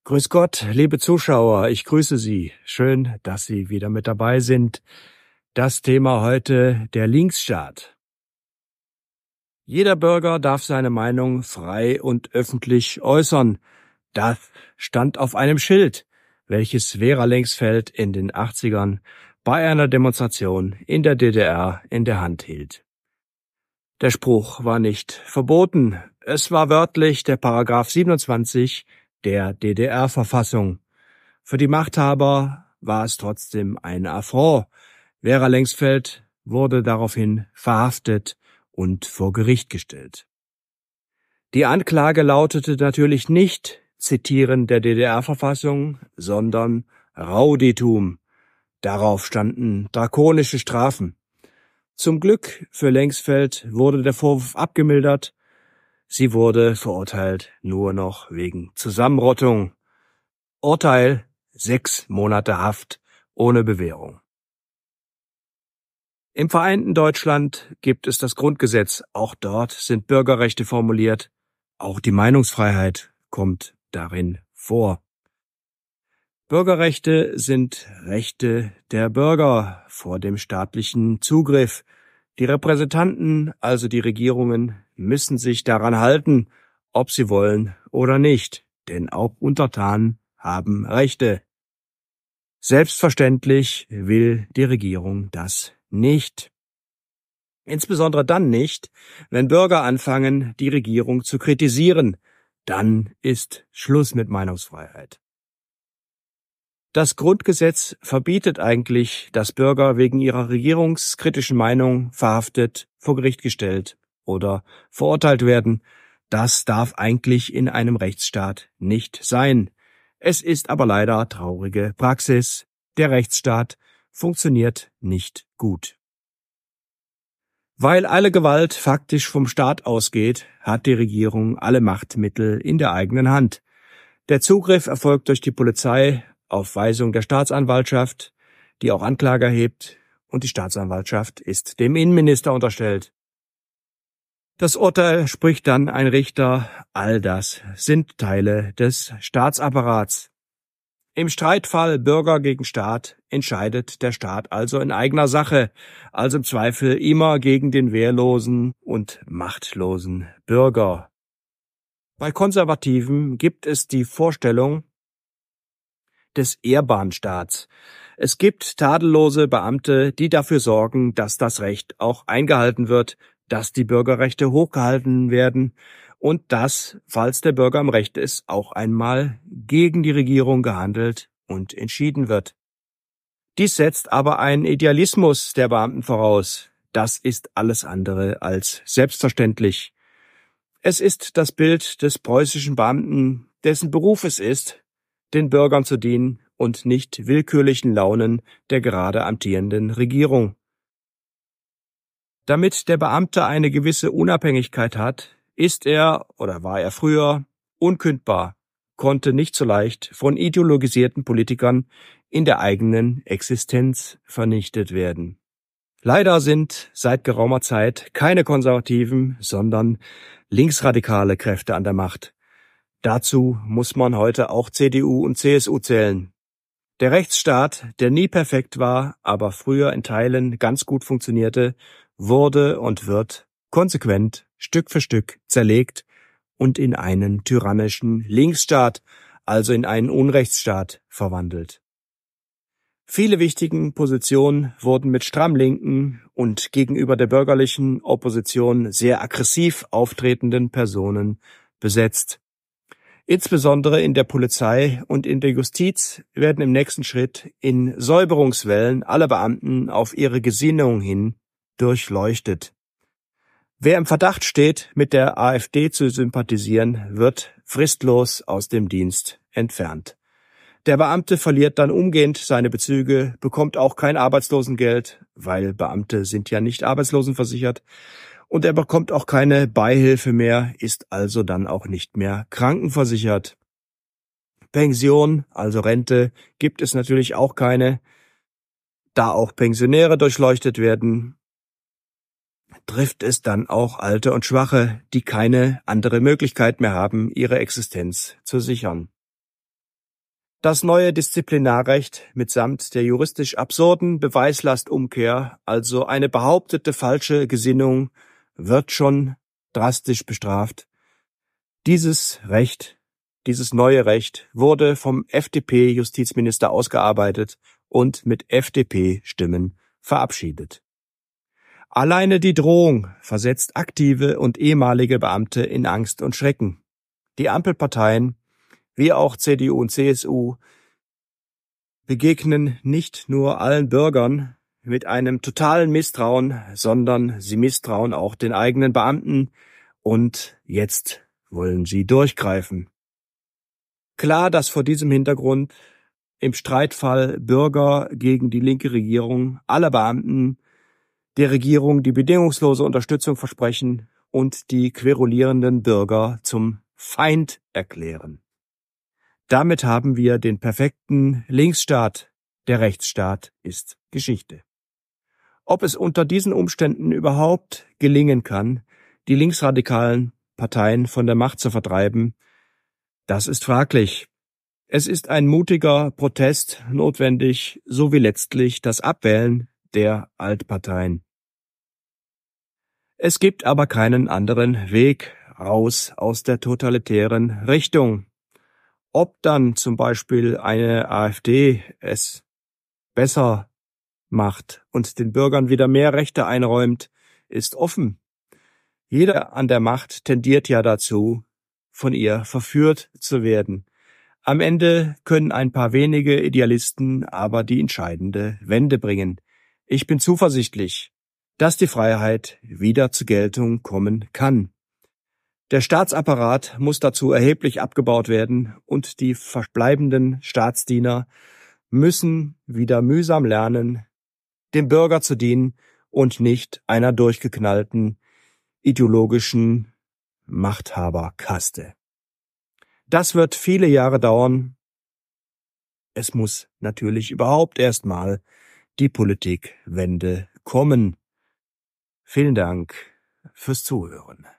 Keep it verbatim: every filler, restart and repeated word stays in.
Grüß Gott, liebe Zuschauer, ich grüße Sie. Schön, dass Sie wieder mit dabei sind. Das Thema heute: der Linksstaat. Jeder Bürger darf seine Meinung frei und öffentlich äußern. Das stand auf einem Schild, welches Vera Lengsfeld in den achtzigern bei einer Demonstration in der D D R in der Hand hielt. Der Spruch war nicht verboten. Es war wörtlich der Paragraph siebenundzwanzig der D D R-Verfassung. Für die Machthaber war es trotzdem ein Affront. Vera Lengsfeld wurde daraufhin verhaftet und vor Gericht gestellt. Die Anklage lautete natürlich nicht Zitieren der D D R-Verfassung, sondern Rowdytum. Darauf standen drakonische Strafen. Zum Glück für Lengsfeld wurde der Vorwurf abgemildert. Sie wurde verurteilt nur noch wegen Zusammenrottung. Urteil: sechs Monate Haft ohne Bewährung. Im vereinten Deutschland gibt es das Grundgesetz. Auch dort sind Bürgerrechte formuliert. Auch die Meinungsfreiheit kommt darin vor. Bürgerrechte sind Rechte der Bürger vor dem staatlichen Zugriff. Die Repräsentanten, also die Regierungen, müssen sich daran halten, ob sie wollen oder nicht, denn auch Untertanen haben Rechte. Selbstverständlich will die Regierung das nicht. Insbesondere dann nicht, wenn Bürger anfangen, die Regierung zu kritisieren. Dann ist Schluss mit Meinungsfreiheit. Das Grundgesetz verbietet eigentlich, dass Bürger wegen ihrer regierungskritischen Meinung verhaftet, vor Gericht gestellt oder verurteilt werden. Das darf eigentlich in einem Rechtsstaat nicht sein. Es ist aber leider traurige Praxis. Der Rechtsstaat funktioniert nicht gut. Weil alle Gewalt faktisch vom Staat ausgeht, hat die Regierung alle Machtmittel in der eigenen Hand. Der Zugriff erfolgt durch die Polizei auf Weisung der Staatsanwaltschaft, die auch Anklage erhebt, und die Staatsanwaltschaft ist dem Innenminister unterstellt. Das Urteil spricht dann ein Richter. All das sind Teile des Staatsapparats. Im Streitfall Bürger gegen Staat entscheidet der Staat also in eigener Sache, also im Zweifel immer gegen den wehrlosen und machtlosen Bürger. Bei Konservativen gibt es die Vorstellung des ehrbaren Staats. Es gibt tadellose Beamte, die dafür sorgen, dass das Recht auch eingehalten wird, dass die Bürgerrechte hochgehalten werden und dass, falls der Bürger im Recht ist, auch einmal gegen die Regierung gehandelt und entschieden wird. Dies setzt aber einen Idealismus der Beamten voraus. Das ist alles andere als selbstverständlich. Es ist das Bild des preußischen Beamten, dessen Beruf es ist, den Bürgern zu dienen und nicht willkürlichen Launen der gerade amtierenden Regierung. Damit der Beamte eine gewisse Unabhängigkeit hat, ist er oder war er früher unkündbar, konnte nicht so leicht von ideologisierten Politikern in der eigenen Existenz vernichtet werden. Leider sind seit geraumer Zeit keine konservativen, sondern linksradikale Kräfte an der Macht. Dazu muss man heute auch C D U und C S U zählen. Der Rechtsstaat, der nie perfekt war, aber früher in Teilen ganz gut funktionierte, wurde und wird konsequent Stück für Stück zerlegt und in einen tyrannischen Linksstaat, also in einen Unrechtsstaat, verwandelt. Viele wichtigen Positionen wurden mit stramm linken und gegenüber der bürgerlichen Opposition sehr aggressiv auftretenden Personen besetzt. Insbesondere in der Polizei und in der Justiz werden im nächsten Schritt in Säuberungswellen alle Beamten auf ihre Gesinnung hin durchleuchtet. Wer im Verdacht steht, mit der AfD zu sympathisieren, wird fristlos aus dem Dienst entfernt. Der Beamte verliert dann umgehend seine Bezüge, bekommt auch kein Arbeitslosengeld, weil Beamte sind ja nicht arbeitslosenversichert, und er bekommt auch keine Beihilfe mehr, ist also dann auch nicht mehr krankenversichert. Pension, also Rente, gibt es natürlich auch keine. Da auch Pensionäre durchleuchtet werden, trifft es dann auch Alte und Schwache, die keine andere Möglichkeit mehr haben, ihre Existenz zu sichern. Das neue Disziplinarrecht mitsamt der juristisch absurden Beweislastumkehr, also eine behauptete falsche Gesinnung, wird schon drastisch bestraft. Dieses Recht, dieses neue Recht wurde vom F D P-Justizminister ausgearbeitet und mit F D P-Stimmen verabschiedet. Alleine die Drohung versetzt aktive und ehemalige Beamte in Angst und Schrecken. Die Ampelparteien, wie auch C D U und C S U, begegnen nicht nur allen Bürgern mit einem totalen Misstrauen, sondern sie misstrauen auch den eigenen Beamten und jetzt wollen sie durchgreifen. Klar, dass vor diesem Hintergrund im Streitfall Bürger gegen die linke Regierung aller Beamten der Regierung die bedingungslose Unterstützung versprechen und die querulierenden Bürger zum Feind erklären. Damit haben wir den perfekten Linksstaat. Der Rechtsstaat ist Geschichte. Ob es unter diesen Umständen überhaupt gelingen kann, die linksradikalen Parteien von der Macht zu vertreiben, das ist fraglich. Es ist ein mutiger Protest notwendig, so wie letztlich das Abwählen der Altparteien. Es gibt aber keinen anderen Weg raus aus der totalitären Richtung. Ob dann zum Beispiel eine AfD es besser macht und den Bürgern wieder mehr Rechte einräumt, ist offen. Jeder an der Macht tendiert ja dazu, von ihr verführt zu werden. Am Ende können ein paar wenige Idealisten aber die entscheidende Wende bringen. Ich bin zuversichtlich, dass die Freiheit wieder zur Geltung kommen kann. Der Staatsapparat muss dazu erheblich abgebaut werden und die verbleibenden Staatsdiener müssen wieder mühsam lernen, dem Bürger zu dienen und nicht einer durchgeknallten ideologischen Machthaberkaste. Das wird viele Jahre dauern. Es muss natürlich überhaupt erstmal die Politikwende kommen. Vielen Dank fürs Zuhören.